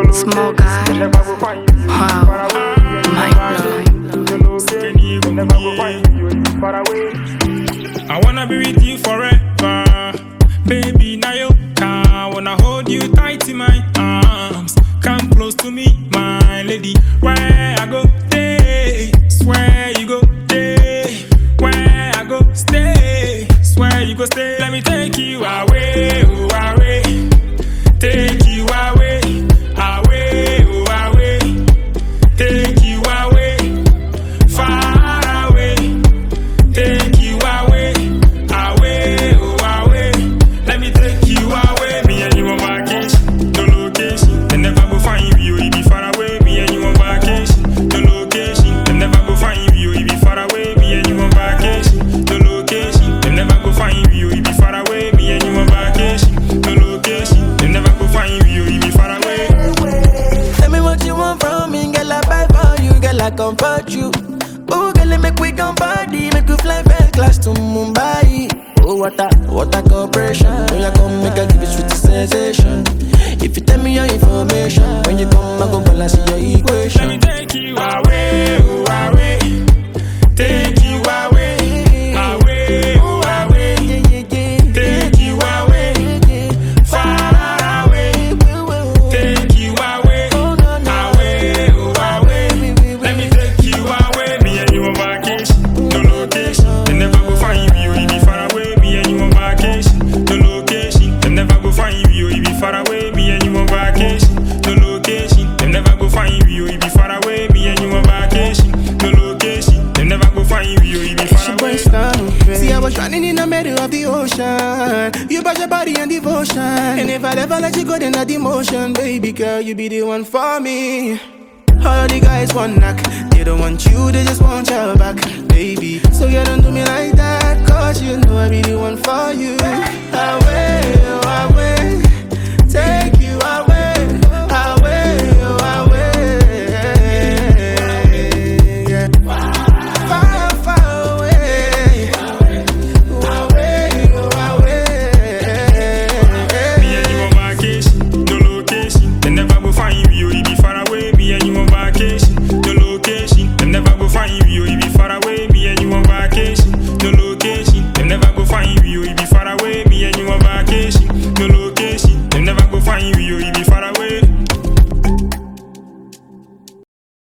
Small God. Wow. Mind blowing. I wanna be with you forever, baby. Now you can. Wanna hold you tight in my arms. Come close to me, my lady. Where I go, stay. Swear you go, stay. Where I go, stay. Swear you go, stay. Let me take you away, oh, away. Take you away, away, oh, away. Take you away, far away. Take you away, away, oh, away. Let me take you away. Me and you on vacation, no location. They never go find you, you be far away. Me and you on vacation, no location. They never go find you, you be far away. Me and you on vacation, no location. They never go find you, you be far away. Me and you on vacation, no location. They never go find you, you be far away. Tell me what you want from me, girl. I buy for you, girl. I comfort you. Oh, girl, make we come party, make we fly first class to Mumbai. Oh, what a cooperation. When you come, make I give you sweet sensation. If you tell me your information, when you come, I go balance your equation. Let me take you away, oh, away. Take you away, away, oh, away. Take you away, far away. Take you away, away, oh, away. Let me take you away. Me and you on vacation, no location. They never go find you, you be far away. Me and you on vacation, no location. They never go find you, you be far away. Me and you on vacation, no location. They never go find you, you be far away. Me and you on vacation, no location. They never go find you, you be far away. See, I was drowning in the middle of the ocean. You brought your body and devotion. And if I ever let you go, then that emotion, baby girl, you be the one for me. All the guys want knock. They don't want you, they just want your back, baby. So you don't do me like that, cause you know I be the one for you.